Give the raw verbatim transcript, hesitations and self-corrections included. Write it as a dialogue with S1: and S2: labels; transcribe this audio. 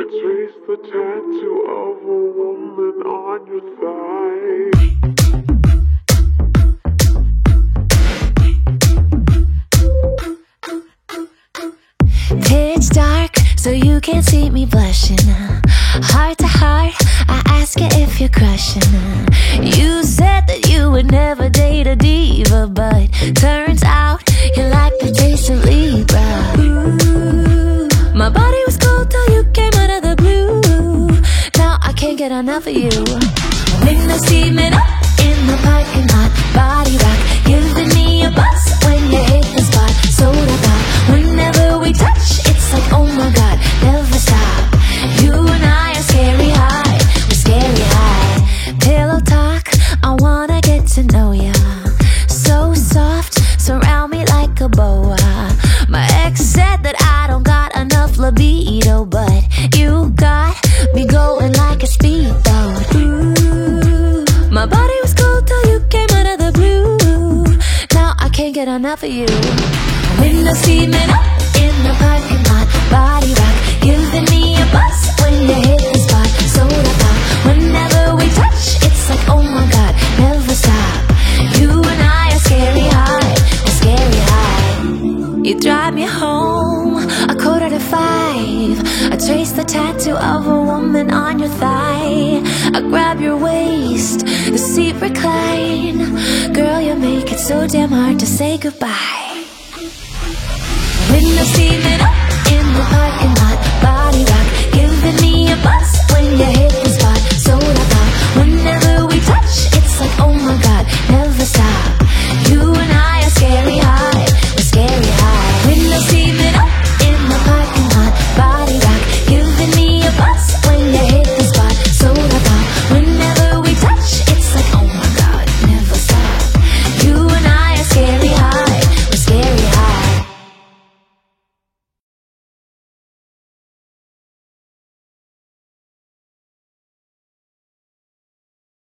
S1: trace the tattoo of a woman on your thigh.
S2: Pitch dark, so you can't see me blushing. Heart to heart, I ask you if you're crushing. You said that you would never date a diva, but turns out you like the taste of Libra. Ooh, my body was cold till you came out of the blue. Now I can't get enough of you. Windows steaming up in the parking lot, body rock, giving me a buzz when you hit the spot. Soda pop, whenever we touch, it's like oh my god, never stop. You and I are scary high, we're scary high. Pillow talk, I wanna get to know ya. So soft, surround me like a boa. My ex said that I don't got enough libido, but you got me going like a speedboat. Ooh, my body was cold till you came out of the blue. Now I can't get enough of you. Windows steaming up in the parking lot, body rock, giving me a buzz when you hit the spot. Soda pop, whenever we touch, it's like oh my god, never stop. You and I are scary high, we're scary high. You drive me home a quarter to five. I trace the tattoo of a woman on your thigh. I grab your waist, the seat recline. Girl, you make it so damn hard to say goodbye. Windows steaming